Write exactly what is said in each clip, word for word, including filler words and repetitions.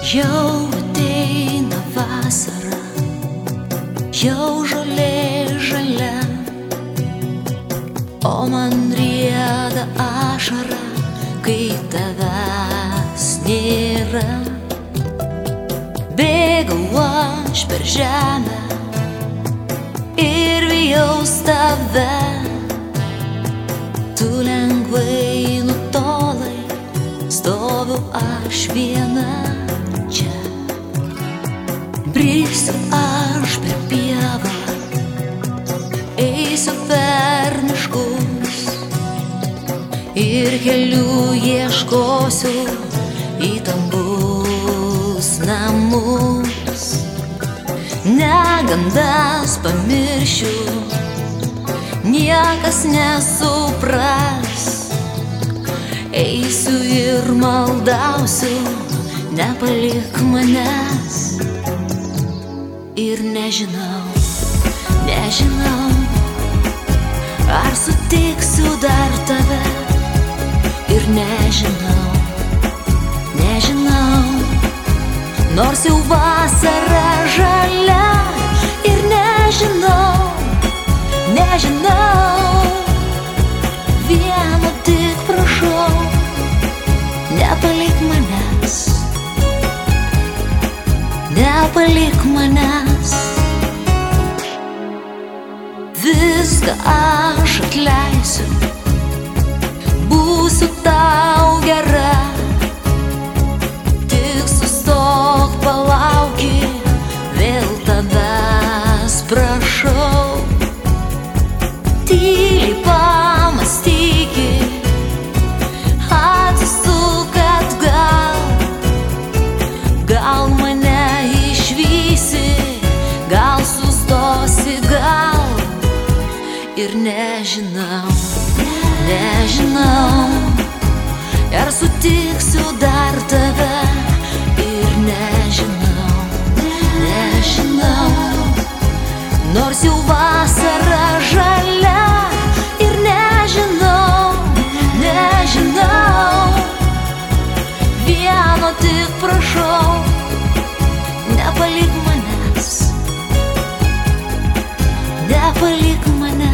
Jau ateina vasara, jau žolė žalia, o man rieda ašara, kai tavęs nėra. Bėgau aš per žemę ir vijaus tave, tu lengvai nutolai, stoviu aš viena čia. Brisiu aš per pievą, eisiu per miškus ir kelių ieškosiu į tambus namus. Negandas pamiršiu, niekas nesupras, eisiu ir maldausiu, nepalik manęs. Ir nežinau, nežinau, ar sutiksiu dar tave. Ir nežinau, nežinau, nors jau vasara žalia. Ir nežinau, nežinau, vieno tik prašau, nepalik manęs, nepalik manęs. Viską aš atleisiu, būsiu tau gera. Tik sustok, palauki, vėl tavęs prašau. Tyliai pamąstykit, atsisuk atgal, gal mane išvysi, gal sustosi, gal. Ir nežinau, nežinau, ar sutiksiu dar tave. Ir nežinau, nežinau, nors jau vasara žalia. Ir nežinau, nežinau, vieno tik prašau, nepalik manęs, nepalik manęs.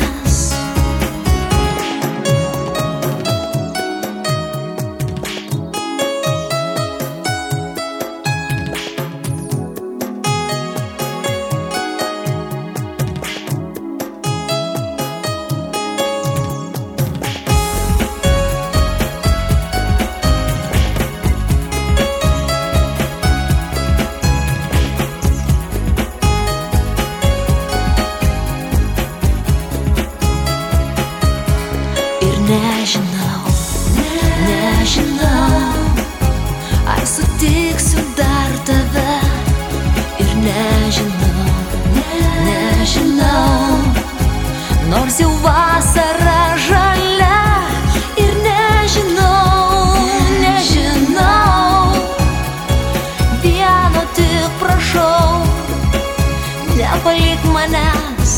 Nežinau, nežinau, ar sutiksiu dar tave. Ir nežinau, nežinau, nors jau vasara žalia. Ir nežinau, nežinau, vieno tik prašau, nepalik manęs,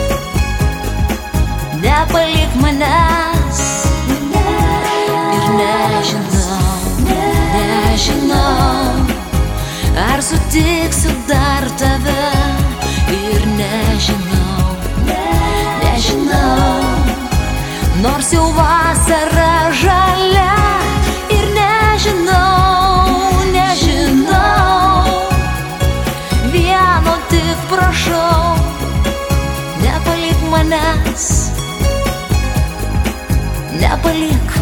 nepalik manęs. Nežinau, nežinau, ar sutiksiu dar tave. Ir nežinau, nežinau, nors jau vasara žalia. Ir nežinau, nežinau, vieno tik prašau, nepalik manęs, nepalik.